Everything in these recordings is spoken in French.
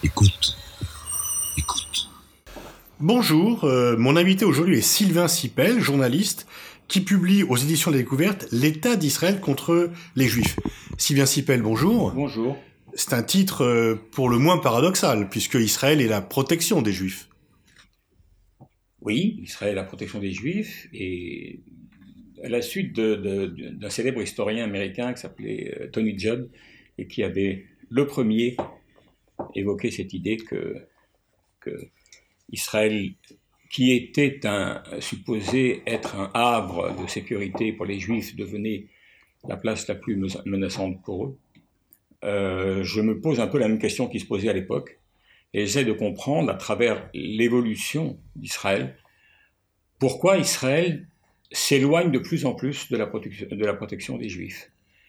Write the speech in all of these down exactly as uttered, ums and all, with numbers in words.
Écoute, écoute. Bonjour, euh, mon invité aujourd'hui est Sylvain Sipel, journaliste, qui publie aux éditions de la Découverte l'État d'Israël contre les Juifs. Sylvain Sipel, bonjour. Bonjour. C'est un titre euh, pour le moins paradoxal, puisque Israël est la protection des Juifs. Oui, Israël est la protection des Juifs, et à la suite de, de, de, d'un célèbre historien américain qui s'appelait euh, Tony Judd, et qui avait le premier évoqué cette idée que, que Israël, qui était un, supposé être un havre de sécurité pour les Juifs, devenait la place la plus menaçante pour eux. Euh, je me pose un peu la même question qui se posait à l'époque, et j'essaie de comprendre à travers l'évolution d'Israël pourquoi Israël s'éloigne de plus en plus de la protection, de la protection des Juifs.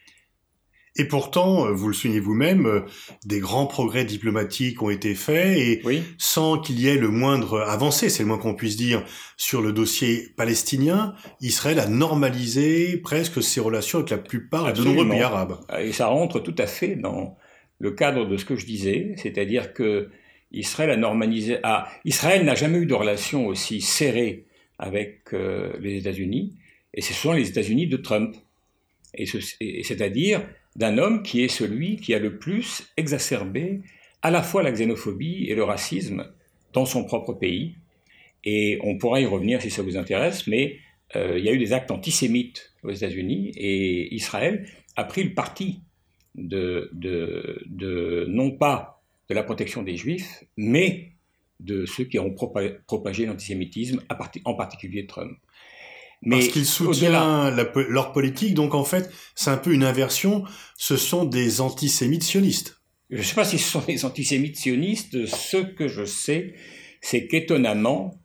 Et pourtant, vous le soulignez vous-même, des grands progrès diplomatiques ont été faits, et oui. sans qu'il y ait le moindre avancée, c'est le moins qu'on puisse dire, sur le dossier palestinien, Israël a normalisé presque ses relations avec la plupart Absolument. de nombreux pays arabes. Et ça rentre tout à fait dans le cadre de ce que je disais, c'est-à-dire que Israël a normalisé. Ah, Israël n'a jamais eu de relation aussi serrée avec euh, les États-Unis, et ce sont les États-Unis de Trump, et, ce, et c'est-à-dire d'un homme qui est celui qui a le plus exacerbé à la fois la xénophobie et le racisme dans son propre pays. Et on pourra y revenir si ça vous intéresse, mais euh, il y a eu des actes antisémites aux États-Unis, et Israël a pris le parti de, de, de non pas de la protection des Juifs, mais de ceux qui ont propagé, propagé l'antisémitisme, en particulier Trump. Mais parce qu'il soutient la, leur politique, donc en fait, c'est un peu une inversion, ce sont des antisémites sionistes. Je ne sais pas si ce sont des antisémites sionistes, ce que je sais, c'est qu'étonnamment,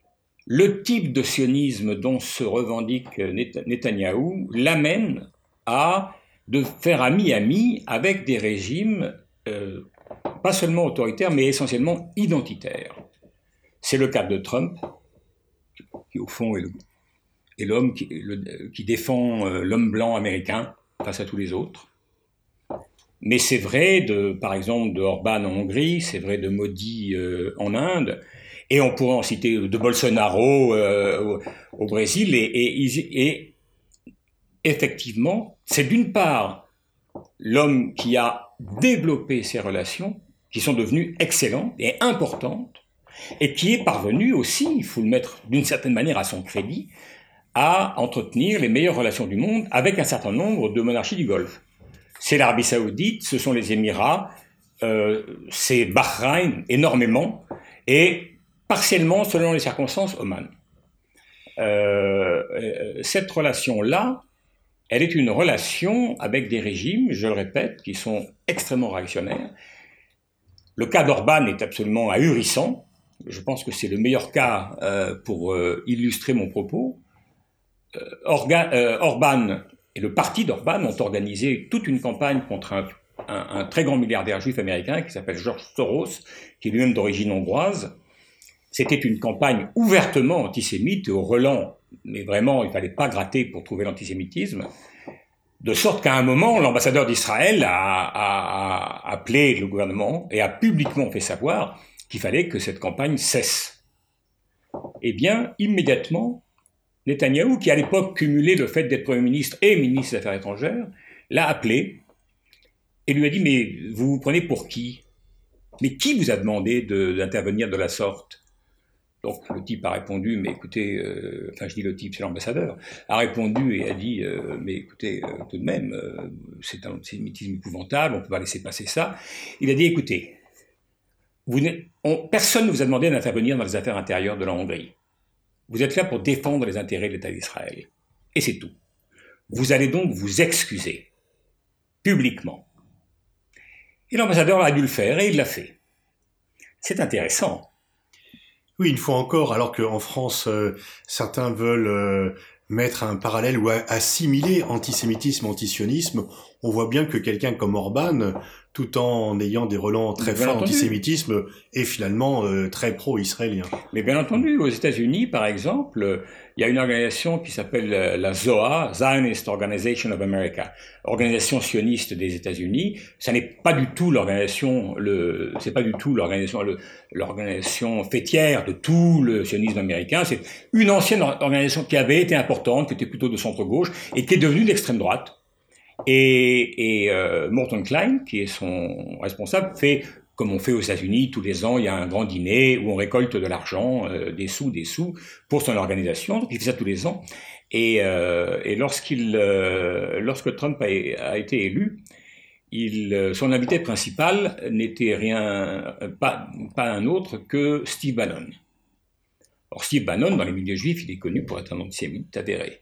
le type de sionisme dont se revendique Netanyahou l'amène à de faire ami-ami avec des régimes, euh, pas seulement autoritaires, mais essentiellement identitaires. C'est le cas de Trump, qui au fond est le et l'homme qui, le, qui défend euh, l'homme blanc américain face à tous les autres. Mais c'est vrai, de, par exemple, de Orban en Hongrie, c'est vrai de Modi euh, en Inde, et on pourrait en citer de Bolsonaro euh, au, au Brésil, et, et, et effectivement, c'est d'une part l'homme qui a développé ces relations, qui sont devenues excellentes et importantes, et qui est parvenu aussi, il faut le mettre d'une certaine manière à son crédit, à entretenir les meilleures relations du monde avec un certain nombre de monarchies du Golfe. C'est l'Arabie Saoudite, ce sont les Émirats, euh, c'est Bahreïn énormément, et partiellement, selon les circonstances, Oman. Euh, cette relation-là, elle est une relation avec des régimes, je le répète, qui sont extrêmement réactionnaires. Le cas d'Orban est absolument ahurissant. Je pense que c'est le meilleur cas euh, pour euh, illustrer mon propos. Orga, euh, Orban et le parti d'Orban ont organisé toute une campagne contre un, un, un très grand milliardaire juif américain qui s'appelle George Soros, qui est lui-même d'origine hongroise. C'était une campagne ouvertement antisémite et au relent, mais vraiment il ne fallait pas gratter pour trouver l'antisémitisme, de sorte qu'à un moment l'ambassadeur d'Israël a, a, a appelé le gouvernement et a publiquement fait savoir qu'il fallait que cette campagne cesse. Eh bien, immédiatement, Netanyahou, qui à l'époque cumulait le fait d'être Premier ministre et ministre des Affaires étrangères, l'a appelé et lui a dit « Mais vous vous prenez pour qui ? Mais qui vous a demandé de, d'intervenir de la sorte ?» Donc le type a répondu « Mais écoutez, euh, enfin je dis le type, c'est l'ambassadeur, a répondu et a dit euh, « Mais écoutez, euh, tout de même, euh, c'est un antisémitisme épouvantable, on ne peut pas laisser passer ça. » Il a dit « Écoutez, vous on, personne ne vous a demandé d'intervenir dans les affaires intérieures de la Hongrie. Vous êtes là pour défendre les intérêts de l'État d'Israël. Et c'est tout. Vous allez donc vous excuser, publiquement. » Et l'ambassadeur a dû le faire, et il l'a fait. C'est intéressant. Oui, une fois encore, alors qu'en France, euh, certains veulent euh, mettre un parallèle ou assimiler antisémitisme, antisionisme, on voit bien que quelqu'un comme Orban tout en ayant des relents très Bien forts entendu. d'antisémitisme et finalement euh, très pro-israélien. Mais bien entendu, aux États-Unis, par exemple, il y a une organisation qui s'appelle la Z O A, Zionist Organization of America, organisation sioniste des États-Unis. Ça n'est pas du tout l'organisation, le, c'est pas du tout l'organisation, le, l'organisation fêtière de tout le sionisme américain. C'est une ancienne organisation qui avait été importante, qui était plutôt de centre-gauche et qui est devenue d'extrême droite. Et, et euh, Morton Klein, qui est son responsable, fait comme on fait aux États-Unis, tous les ans, il y a un grand dîner où on récolte de l'argent, euh, des sous, des sous, pour son organisation. Donc il fait ça tous les ans. Et, euh, et lorsqu'il, euh, lorsque Trump a, a été élu, il, son invité principal n'était rien, pas, pas un autre que Steve Bannon. Or Steve Bannon, dans les milieux juifs, il est connu pour être un antisémite avéré.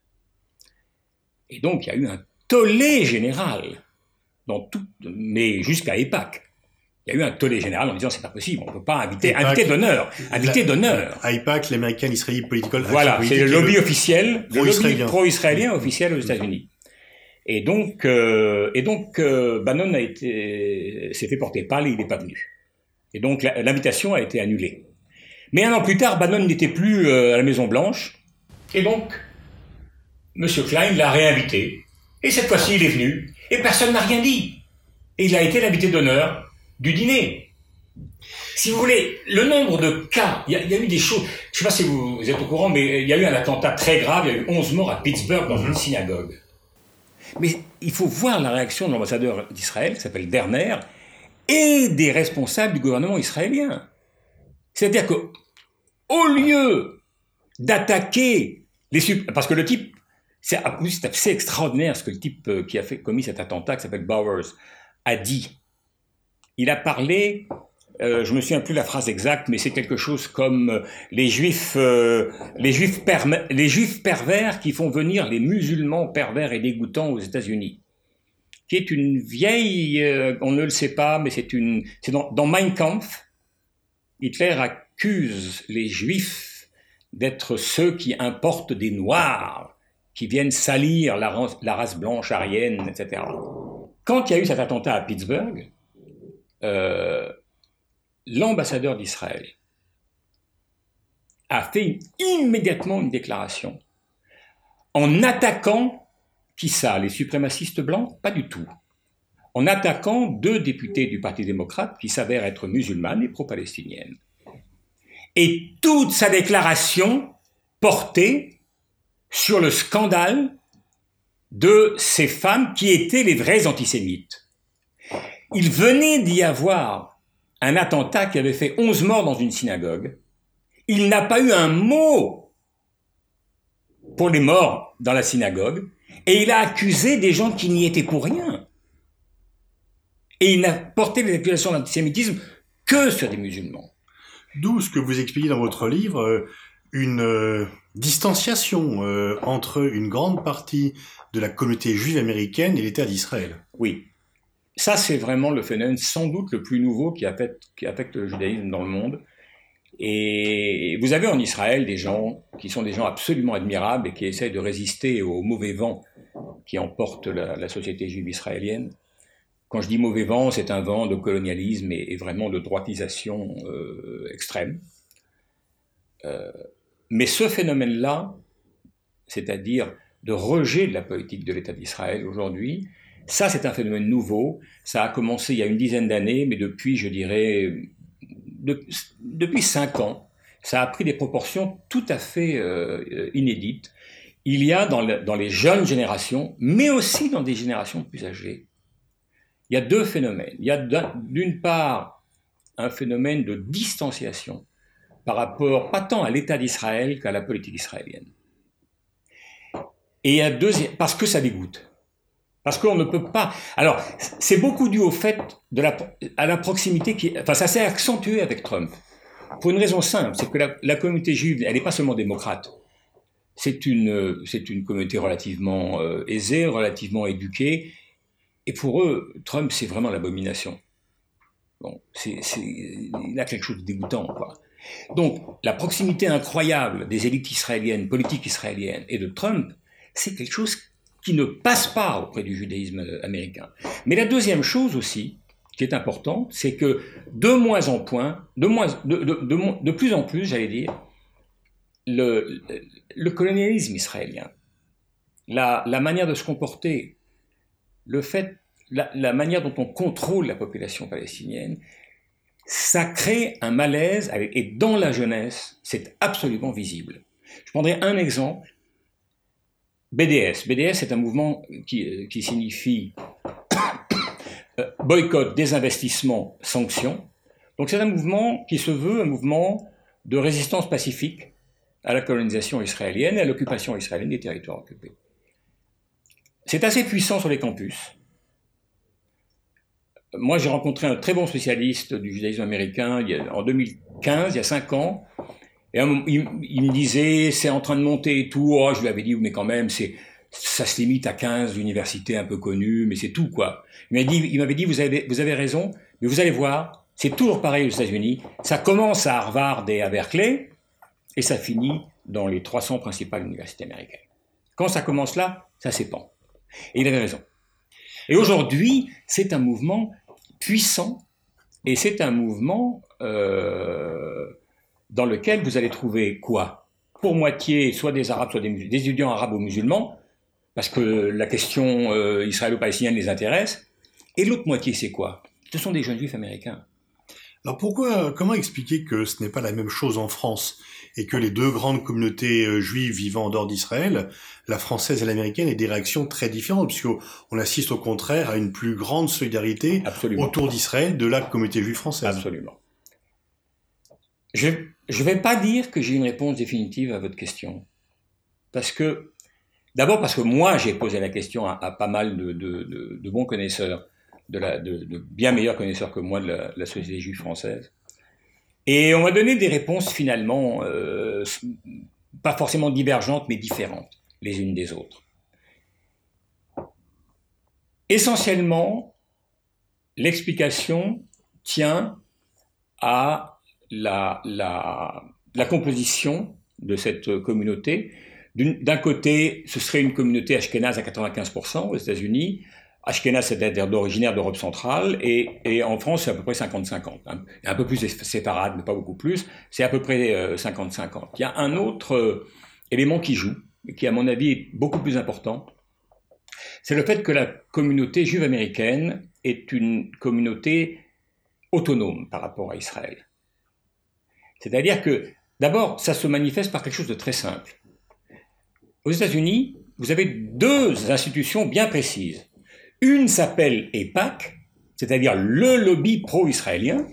Et donc il y a eu un tollé général, dans tout, mais jusqu'à EPAC. Il y a eu un tollé général en disant c'est pas possible, on ne peut pas inviter, EPAC, invité d'honneur, invité la, d'honneur. A I P A C, l'American Israeli Political Action Voilà, Committee, c'est le lobby officiel, le lobby pro-israélien mmh. officiel aux États-Unis. Et donc, euh, et donc euh, Bannon a été, s'est fait porter pâle et il n'est pas venu. Et donc la, l'invitation a été annulée. Mais un an plus tard, Bannon n'était plus euh, à la Maison Blanche, et donc M. Klein l'a réinvité. Et cette fois-ci, il est venu, et personne n'a rien dit. Et il a été l'invité d'honneur du dîner. Si vous voulez, le nombre de cas, il y, y a eu des choses, je ne sais pas si vous, vous êtes au courant, mais il y a eu un attentat très grave, il y a eu onze morts à Pittsburgh dans une synagogue. Mais il faut voir la réaction de l'ambassadeur d'Israël, qui s'appelle Derner, et des responsables du gouvernement israélien. C'est-à-dire que, au lieu d'attaquer les... Parce que le type... C'est assez extraordinaire ce que le type qui a fait, commis cet attentat, qui s'appelle Bowers, a dit. Il a parlé, euh, je ne me souviens plus la phrase exacte, mais c'est quelque chose comme euh, les juifs, euh, les juifs, perm- les juifs pervers qui font venir les musulmans pervers et dégoûtants aux États-Unis. Qui est une vieille, euh, on ne le sait pas, mais c'est une, c'est dans, dans Mein Kampf, Hitler accuse les juifs d'être ceux qui importent des noirs, qui viennent salir la race, la race blanche aryenne, et cetera. Quand il y a eu cet attentat à Pittsburgh, euh, l'ambassadeur d'Israël a fait une, immédiatement une déclaration en attaquant, qui ça, les suprémacistes blancs? Pas du tout. En attaquant deux députés du Parti démocrate qui s'avèrent être musulmanes et pro-palestiniennes. Et toute sa déclaration portait sur le scandale de ces femmes qui étaient les vrais antisémites. Il venait d'y avoir un attentat qui avait fait onze morts dans une synagogue. Il n'a pas eu un mot pour les morts dans la synagogue, et il a accusé des gens qui n'y étaient pour rien. Et il n'a porté les accusations d'antisémitisme que sur des musulmans. D'où ce que vous expliquez dans votre livre, euh, une euh, distanciation euh, entre une grande partie de la communauté juive américaine et l'État d'Israël. Oui. Ça, c'est vraiment le phénomène sans doute le plus nouveau qui affecte, qui affecte le judaïsme dans le monde. Et vous avez en Israël des gens qui sont des gens absolument admirables et qui essaient de résister au mauvais vent qui emporte la, la société juive israélienne. Quand je dis mauvais vent, c'est un vent de colonialisme et, et vraiment de droitisation euh, extrême. Euh, mais ce phénomène-là, c'est-à-dire de rejet de la politique de l'État d'Israël aujourd'hui, ça c'est un phénomène nouveau. Ça a commencé il y a une dizaine d'années, mais depuis, je dirais, de, depuis cinq ans, ça a pris des proportions tout à fait euh, inédites. Il y a dans, le, dans les jeunes générations, mais aussi dans des générations plus âgées, il y a deux phénomènes. Il y a d'une part un phénomène de distanciation par rapport, pas tant à l'État d'Israël qu'à la politique israélienne. Et il y a deuxième, parce que ça dégoûte. Parce qu'on ne peut pas... Alors, c'est beaucoup dû au fait de la, à la proximité qui... Enfin, ça s'est accentué avec Trump. Pour une raison simple, c'est que la, la communauté juive, elle n'est pas seulement démocrate. C'est une, c'est une communauté relativement euh, aisée, relativement éduquée. Et pour eux, Trump, c'est vraiment l'abomination. Bon, c'est, c'est, il a quelque chose de dégoûtant, quoi. Donc, la proximité incroyable des élites israéliennes, politiques israéliennes, et de Trump, c'est quelque chose qui ne passe pas auprès du judaïsme américain. Mais la deuxième chose aussi, qui est importante, c'est que de moins en point, de, moins, de, de, de, de plus en plus, j'allais dire, le, le colonialisme israélien, la, la manière de se comporter, le fait, la, la manière dont on contrôle la population palestinienne, ça crée un malaise, avec, et dans la jeunesse, c'est absolument visible. Je prendrai un exemple. B D S. B D S, c'est un mouvement qui, qui signifie boycott, désinvestissement, sanctions. Donc c'est un mouvement qui se veut un mouvement de résistance pacifique à la colonisation israélienne et à l'occupation israélienne des territoires occupés. C'est assez puissant sur les campus. Moi, j'ai rencontré un très bon spécialiste du judaïsme américain il y a, en deux mille quinze, il y a cinq ans, et un, il, il me disait, c'est en train de monter et tout. Oh, je lui avais dit, mais quand même, c'est, ça se limite à quinze universités un peu connues, mais c'est tout, quoi. Il m'avait dit, il m'avait dit vous, avez, vous avez raison, mais vous allez voir, c'est toujours pareil aux États-Unis. Ça commence à Harvard et à Berkeley, et ça finit dans les trois cents principales universités américaines. Quand ça commence là, ça s'épand. Et il avait raison. Et aujourd'hui, c'est un mouvement puissant, et c'est un mouvement euh, dans lequel vous allez trouver quoi? Pour moitié, soit des Arabes, soit des, des étudiants arabes ou musulmans, parce que la question euh, israélo-palestinienne les intéresse, et l'autre moitié, c'est quoi? Ce sont des jeunes juifs américains. Alors pourquoi, comment expliquer que ce n'est pas la même chose en France et que les deux grandes communautés euh, juives vivant en dehors d'Israël, la française et l'américaine, aient des réactions très différentes, puisqu'on assiste au contraire à une plus grande solidarité Absolument. Autour d'Israël de la communauté juive française. Absolument. Je ne vais pas dire que j'ai une réponse définitive à votre question, parce que, d'abord parce que moi j'ai posé la question à, à pas mal de, de, de, de bons connaisseurs, de, la, de, de bien meilleurs connaisseurs que moi de la, de la société juive française. Et on m'a donné des réponses finalement euh, pas forcément divergentes, mais différentes les unes des autres. Essentiellement, l'explication tient à la, la, la composition de cette communauté. D'un côté, ce serait une communauté ashkénaze à quatre-vingt-quinze pour cent aux États-Unis. Ashkénaze, c'est-à-dire d'originaire d'Europe centrale, et, et en France, c'est à peu près cinquante cinquante. Un, un peu plus séparade, mais pas beaucoup plus. C'est à peu près euh, cinquante cinquante. Il y a un autre euh, élément qui joue, qui à mon avis est beaucoup plus important. C'est le fait que la communauté juive américaine est une communauté autonome par rapport à Israël. C'est-à-dire que, d'abord, ça se manifeste par quelque chose de très simple. Aux États-Unis, vous avez deux institutions bien précises. Une s'appelle EIPAC, c'est-à-dire le lobby pro-israélien,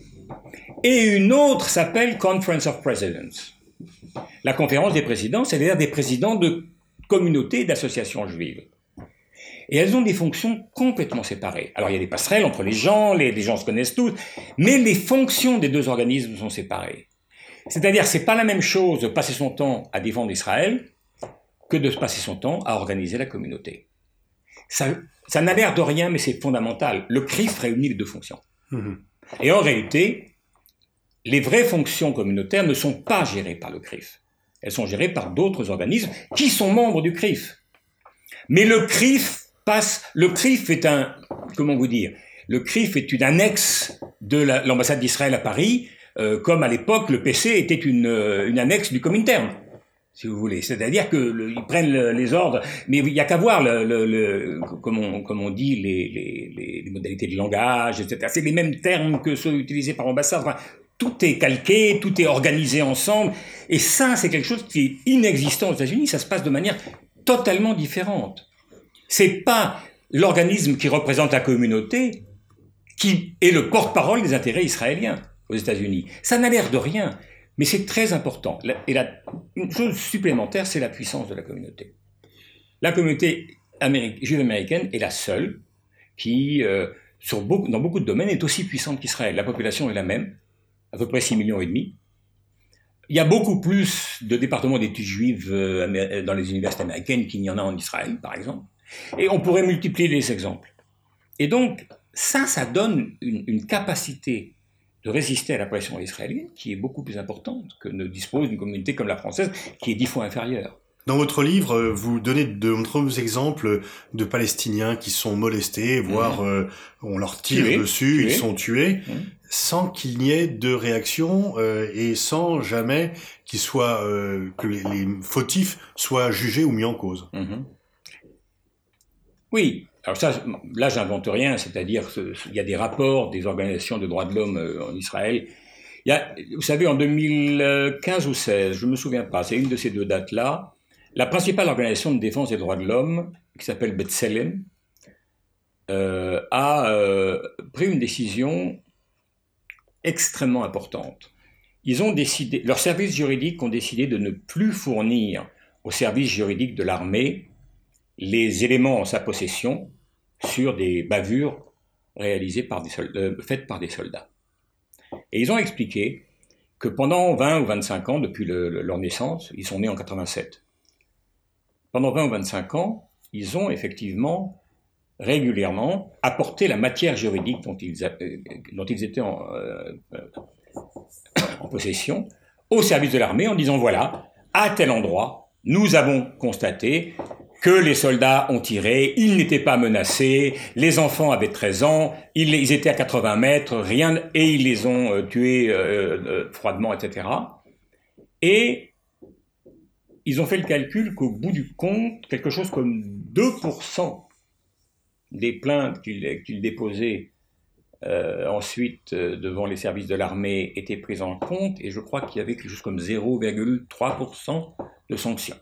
et une autre s'appelle Conference of Presidents, la conférence des présidents, c'est-à-dire des présidents de communautés et d'associations juives. Et elles ont des fonctions complètement séparées. Alors il y a des passerelles entre les gens, les, les gens se connaissent tous, mais les fonctions des deux organismes sont séparées. C'est-à-dire que ce n'est pas la même chose de passer son temps à défendre Israël que de passer son temps à organiser la communauté. Ça, ça n'a l'air de rien, mais c'est fondamental. Le C R I F réunit les deux fonctions. Mmh. Et en réalité, les vraies fonctions communautaires ne sont pas gérées par le C R I F. Elles sont gérées par d'autres organismes qui sont membres du C R I F. Mais le C R I F passe... Le C R I F est un... Comment vous dire? Le C R I F est une annexe de la, l'ambassade d'Israël à Paris, euh, comme à l'époque, le P C était une, une annexe du Comintern, si vous voulez. C'est-à-dire qu'ils prennent le, les ordres, mais il n'y a qu'à voir, le, le, le, comme, on, comme on dit, les, les, les modalités de langage, et cetera. C'est les mêmes termes que ceux utilisés par l'ambassade. Enfin, tout est calqué, tout est organisé ensemble. Et ça, c'est quelque chose qui est inexistant aux États-Unis. Ça se passe de manière totalement différente. C'est pas l'organisme qui représente la communauté qui est le porte-parole des intérêts israéliens aux États-Unis. Ça n'a l'air de rien. Mais c'est très important. Et la, une chose supplémentaire, c'est la puissance de la communauté. La communauté améri- juive américaine est la seule qui, euh, sur beaucoup, dans beaucoup de domaines, est aussi puissante qu'Israël. La population est la même, à peu près six millions et demi. Il y a beaucoup plus de départements d'études juives euh, dans les universités américaines qu'il n'y en a en Israël, par exemple. Et on pourrait multiplier les exemples. Et donc, ça, ça donne une, une capacité de résister à la pression israélienne, qui est beaucoup plus importante que ne dispose d'une communauté comme la française, qui est dix fois inférieure. Dans votre livre, vous donnez de nombreux exemples de Palestiniens qui sont molestés, voire mmh. euh, on leur tire tués, dessus, tués. Ils sont tués, mmh. sans qu'il n'y ait de réaction euh, et sans jamais qu'il soit, euh, que les, les fautifs soient jugés ou mis en cause. Mmh. Oui, alors ça, là j'invente rien, c'est-à-dire qu'il y a des rapports des organisations de droits de l'homme en Israël. Il y a, vous savez, en deux mille quinze ou seize, je ne me souviens pas, c'est une de ces deux dates-là, la principale organisation de défense des droits de l'homme, qui s'appelle B'Tselem, euh, a euh, pris une décision extrêmement importante. Ils ont décidé, leurs services juridiques ont décidé de ne plus fournir aux services juridiques de l'armée les éléments en sa possession sur des bavures réalisées par des soldats, euh, faites par des soldats. Et ils ont expliqué que pendant vingt ou vingt-cinq ans, depuis le, le, leur naissance, ils sont nés en quatre-vingt-sept, pendant vingt ou vingt-cinq ans, ils ont effectivement régulièrement apporté la matière juridique dont ils, euh, dont ils étaient en, euh, en possession au service de l'armée en disant voilà, à tel endroit, nous avons constaté que les soldats ont tiré, ils n'étaient pas menacés, les enfants avaient treize ans, ils, ils étaient à quatre-vingts mètres, rien, et ils les ont euh, tués euh, euh, froidement, et cetera. Et ils ont fait le calcul qu'au bout du compte, quelque chose comme deux pour cent des plaintes qu'ils, qu'ils déposaient euh, ensuite euh, devant les services de l'armée étaient prises en compte, et je crois qu'il y avait quelque chose comme zéro virgule trois pour cent de sanctions.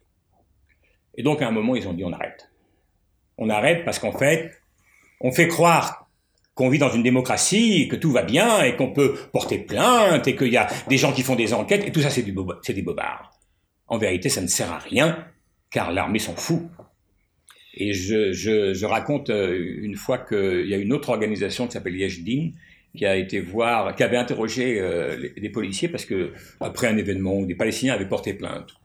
Et donc à un moment, ils ont dit on arrête. On arrête parce qu'en fait, on fait croire qu'on vit dans une démocratie, que tout va bien, et qu'on peut porter plainte, et qu'il y a des gens qui font des enquêtes, et tout ça c'est, du bob- c'est des bobards. En vérité, ça ne sert à rien, car l'armée s'en fout. Et je, je, je raconte une fois qu'il y a une autre organisation qui s'appelle Yesh Din, qui a été voir, qui avait interrogé euh, les, les policiers parce que après un événement où des Palestiniens avaient porté plainte.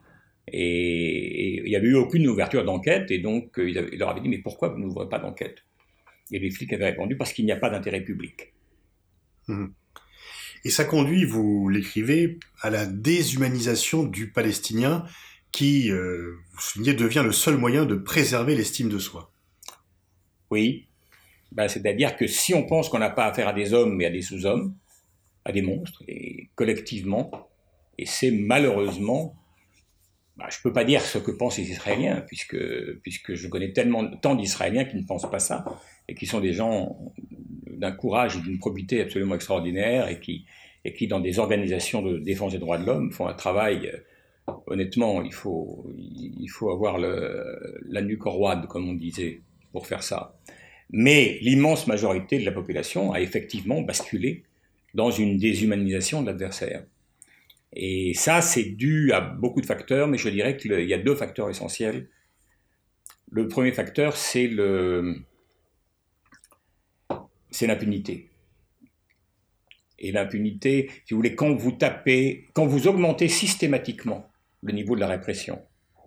Et, et il n'y avait eu aucune ouverture d'enquête, et donc euh, il, avait, il leur avait dit mais pourquoi vous n'ouvrez pas d'enquête? Et les flics avaient répondu parce qu'il n'y a pas d'intérêt public. Mmh. Et ça conduit, vous l'écrivez, à la déshumanisation du Palestinien qui, euh, vous soulignez, devient le seul moyen de préserver l'estime de soi. Oui, ben, c'est-à-dire que si on pense qu'on n'a pas affaire à des hommes mais à des sous-hommes, à des monstres, et collectivement, et c'est malheureusement, ben, je ne peux pas dire ce que pensent les Israéliens, puisque, puisque je connais tellement tant d'Israéliens qui ne pensent pas ça, et qui sont des gens d'un courage et d'une probité absolument extraordinaire, et qui, et qui, dans des organisations de défense des droits de l'homme, font un travail, euh, honnêtement, il faut, il faut avoir le, la nuque roide, comme on disait, pour faire ça. Mais l'immense majorité de la population a effectivement basculé dans une déshumanisation de l'adversaire. Et ça, c'est dû à beaucoup de facteurs, mais je dirais qu'il y a deux facteurs essentiels. Le premier facteur, c'est le... c'est l'impunité. Et l'impunité, si vous voulez, quand vous tapez, quand vous augmentez systématiquement le niveau de la répression,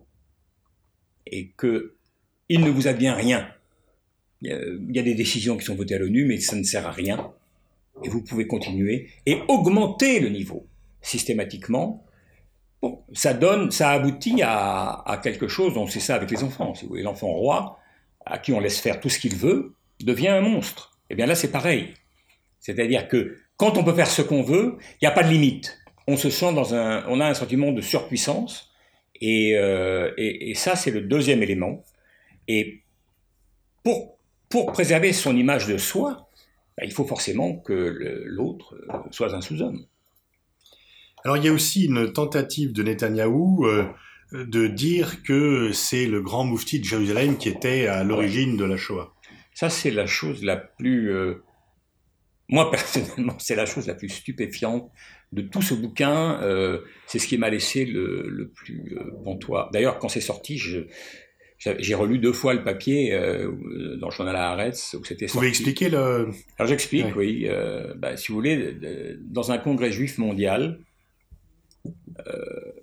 et qu'il ne vous advient rien, il y a des décisions qui sont votées à l'ONU, mais ça ne sert à rien, et vous pouvez continuer, et augmenter le niveau systématiquement, bon, ça donne, ça aboutit à, à quelque chose, on sait ça avec les enfants, si vous voulez, l'enfant roi, à qui on laisse faire tout ce qu'il veut, devient un monstre. Et bien là, c'est pareil. C'est-à-dire que quand on peut faire ce qu'on veut, il n'y a pas de limite. On se sent dans un, on a un sentiment de surpuissance, et, euh, et, et ça, c'est le deuxième élément. Et pour, pour préserver son image de soi, ben, il faut forcément que le, l'autre soit un sous-homme. Alors, il y a aussi une tentative de Netanyahou euh, de dire que c'est le grand moufti de Jérusalem qui était à l'origine de la Shoah. Ça, c'est la chose la plus... Euh, moi, personnellement, c'est la chose la plus stupéfiante de tout ce bouquin. Euh, c'est ce qui m'a laissé le, le plus euh, pantois. D'ailleurs, quand c'est sorti, je, j'ai relu deux fois le papier euh, dans le journal Haaretz où c'était sorti. Vous pouvez expliquer le... Alors, j'explique, ouais. oui. Euh, bah, si vous voulez, dans un congrès juif mondial, euh,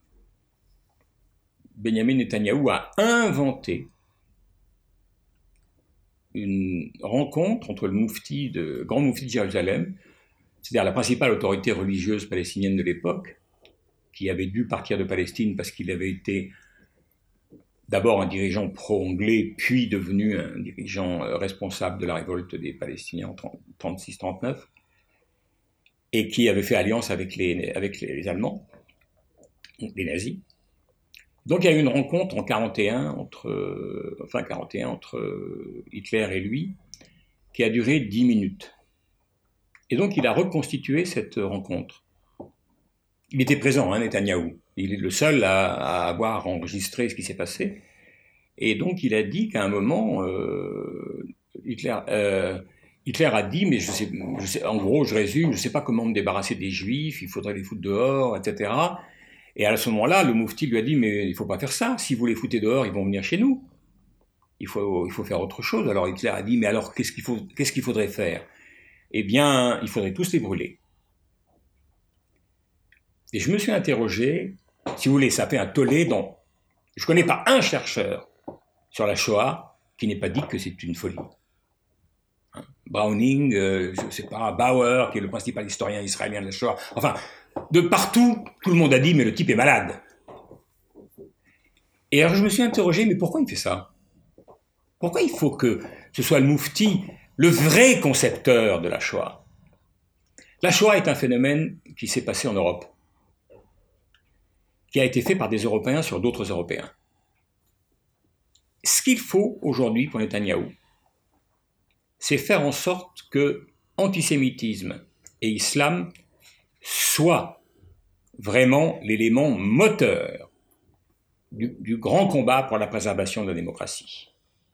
Benjamin Netanyahou a inventé une rencontre entre le moufti de, grand moufti de Jérusalem, c'est-à-dire la principale autorité religieuse palestinienne de l'époque, qui avait dû partir de Palestine parce qu'il avait été d'abord un dirigeant pro-anglais, puis devenu un dirigeant euh, responsable de la révolte des Palestiniens en trente-six trente-neuf, et qui avait fait alliance avec les, avec les Allemands, les nazis. Donc il y a eu une rencontre en quarante et un entre, euh, enfin quarante et un entre euh, Hitler et lui, qui a duré dix minutes. Et donc il a reconstitué cette rencontre. Il était présent, hein, Netanyahou. Il est le seul à, à avoir enregistré ce qui s'est passé. Et donc il a dit qu'à un moment, euh, Hitler, euh, Hitler a dit, mais je sais, je sais, en gros, je résume, je ne sais pas comment me débarrasser des Juifs, il faudrait les foutre dehors, et cetera. Et à ce moment-là, le moufti lui a dit, mais il ne faut pas faire ça. Si vous les foutez dehors, ils vont venir chez nous. Il faut, il faut faire autre chose. Alors Hitler a dit, mais alors qu'est-ce qu'il faut, qu'est-ce qu'il faudrait faire ? Eh bien, il faudrait tous les brûler. Et je me suis interrogé, si vous voulez, ça fait un tollé dans... Je ne connais pas un chercheur sur la Shoah qui n'ait pas dit que c'est une folie. Hein? Browning, euh, je ne sais pas, Bauer, qui est le principal historien israélien de la Shoah. Enfin, de partout, tout le monde a dit, mais le type est malade. Et alors je me suis interrogé, mais pourquoi il fait ça ? Pourquoi il faut que ce soit le moufti, le vrai concepteur de la Shoah ? La Shoah est un phénomène qui s'est passé en Europe, qui a été fait par des Européens sur d'autres Européens. Ce qu'il faut aujourd'hui pour Netanyahou, c'est faire en sorte que antisémitisme et islam soient vraiment l'élément moteur du, du grand combat pour la préservation de la démocratie.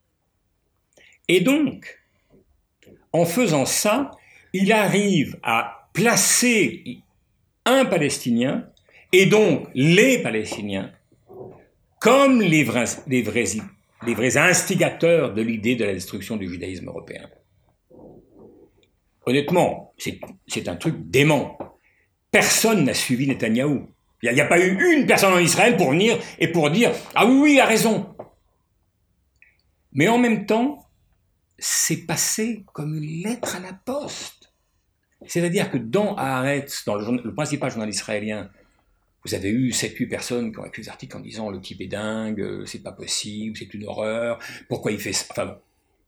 Et donc, en faisant ça, il arrive à placer un Palestinien, et donc les Palestiniens, comme les vrais, les vrais, les vrais instigateurs de l'idée de la destruction du judaïsme européen. Honnêtement, c'est, c'est un truc dément. Personne n'a suivi Netanyahou. Il n'y a, a pas eu une personne en Israël pour venir et pour dire « Ah oui, oui, il a raison ». Mais en même temps, c'est passé comme une lettre à la poste. C'est-à-dire que dans Haaretz, dans le, le principal journal israélien, vous avez eu sept huit personnes qui ont écrit des articles en disant « Le type est dingue, c'est pas possible, c'est une horreur, pourquoi il fait ça ?» Enfin bon.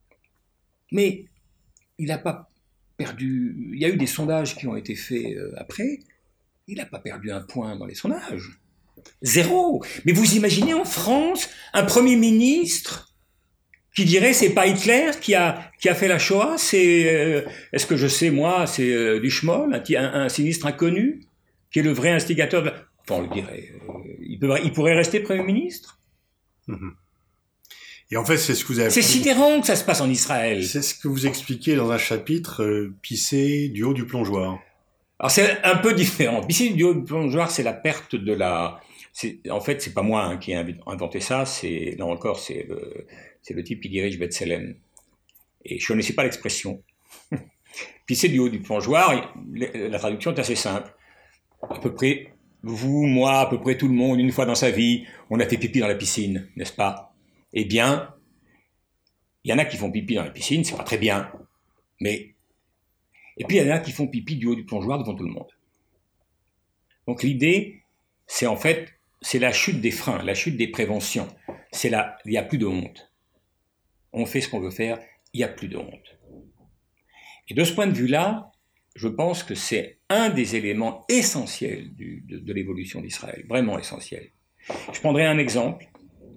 Mais il n'a pas perdu... Il y a eu des sondages qui ont été faits après. Il n'a pas perdu un point dans les sondages. Zéro. Mais vous imaginez en France un Premier ministre qui dirait c'est pas Hitler qui a, qui a fait la Shoah, c'est, euh, est-ce que je sais moi, c'est euh, du Schmoll, un, un, un sinistre inconnu, qui est le vrai instigateur de... Enfin, on le dirait. Euh, il, peut, il pourrait rester Premier ministre. Mmh. Et en fait, c'est ce que vous avez... C'est sidérant que ça se passe en Israël. C'est ce que vous expliquez dans un chapitre, euh, pisser du haut du plongeoir. Alors c'est un peu différent. Pisser du haut du plongeoir, c'est la perte de la... C'est, en fait, c'est pas moi hein, qui ai inventé ça, c'est, là encore, c'est le, c'est le type qui dirige B'Tselem. Et je ne connaissais pas l'expression. Pisser du haut du plongeoir, la traduction est assez simple. À peu près, vous, moi, à peu près tout le monde, une fois dans sa vie, on a fait pipi dans la piscine, n'est-ce pas ? Eh bien, il y en a qui font pipi dans la piscine, c'est pas très bien, mais... Et puis il y en a qui font pipi du haut du plongeoir devant tout le monde. Donc l'idée, c'est en fait, c'est la chute des freins, la chute des préventions. C'est là, il n'y a plus de honte. On fait ce qu'on veut faire, il n'y a plus de honte. Et de ce point de vue-là, je pense que c'est un des éléments essentiels du, de, de l'évolution d'Israël, vraiment essentiel. Je prendrai un exemple.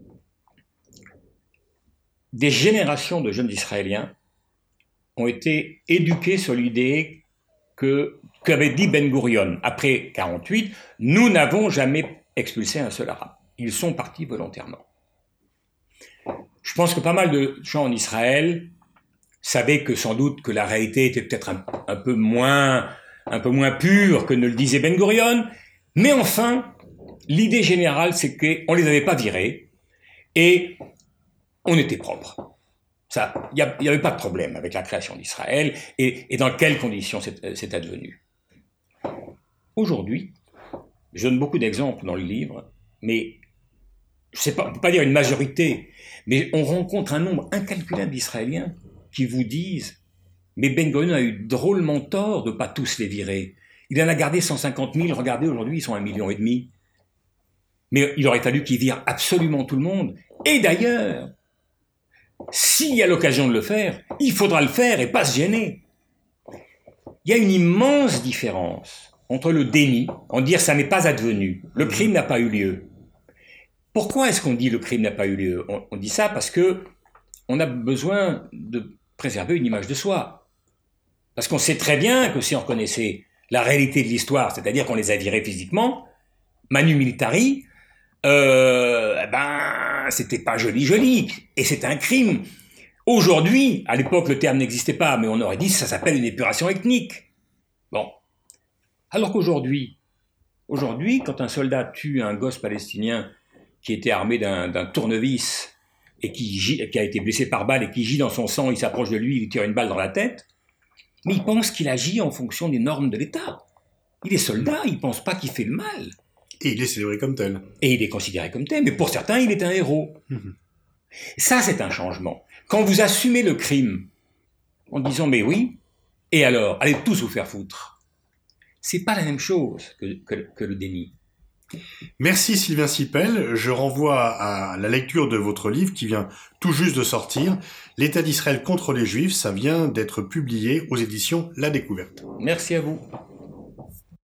Des générations de jeunes Israéliens ont été éduqués sur l'idée que, qu'avait dit Ben Gurion, après quarante-huit, nous n'avons jamais expulsé un seul arabe. Ils sont partis volontairement. Je pense que pas mal de gens en Israël savaient que sans doute que la réalité était peut-être un, un peu moins, un peu moins pure que ne le disait Ben Gurion, mais enfin, l'idée générale, c'est qu'on les avait pas virés et on était propre. Ça, il n'y avait pas de problème avec la création d'Israël et, et dans quelles conditions c'est, c'est advenu. Aujourd'hui, je donne beaucoup d'exemples dans le livre, mais je sais pas, on ne peut pas dire une majorité, mais on rencontre un nombre incalculable d'Israéliens qui vous disent « Mais Ben Gurion a eu drôlement tort de ne pas tous les virer. Il en a gardé cent cinquante mille, regardez, aujourd'hui, ils sont un million et demi. Mais il aurait fallu qu'il vire absolument tout le monde. Et d'ailleurs, s'il y a l'occasion de le faire, il faudra le faire et pas se gêner. Il y a une immense différence entre le déni, en dire ça n'est pas advenu, le crime n'a pas eu lieu. Pourquoi est-ce qu'on dit le crime n'a pas eu lieu ? on, on dit ça parce que on a besoin de préserver une image de soi. Parce qu'on sait très bien que si on reconnaissait la réalité de l'histoire, c'est-à-dire qu'on les a virés physiquement, manu militari, euh, ben, c'était pas joli joli, et c'est un crime. Aujourd'hui, à l'époque le terme n'existait pas, mais on aurait dit ça s'appelle une épuration ethnique. Bon. Alors qu'aujourd'hui, aujourd'hui, quand un soldat tue un gosse palestinien qui était armé d'un, d'un tournevis et qui, gît, qui a été blessé par balle et qui gît dans son sang, il s'approche de lui, il lui tire une balle dans la tête, mais il pense qu'il agit en fonction des normes de l'État. Il est soldat, il pense pas qu'il fait le mal. Et il est célébré comme tel. Et il est considéré comme tel, mais pour certains, il est un héros. Mmh. Ça, c'est un changement. Quand vous assumez le crime en disant « mais oui, et alors, allez tous vous faire foutre », c'est pas la même chose que, que, que le déni. Merci Sylvain Sipel. Je renvoie à la lecture de votre livre qui vient tout juste de sortir. L'État d'Israël contre les Juifs, ça vient d'être publié aux éditions La Découverte. Merci à vous.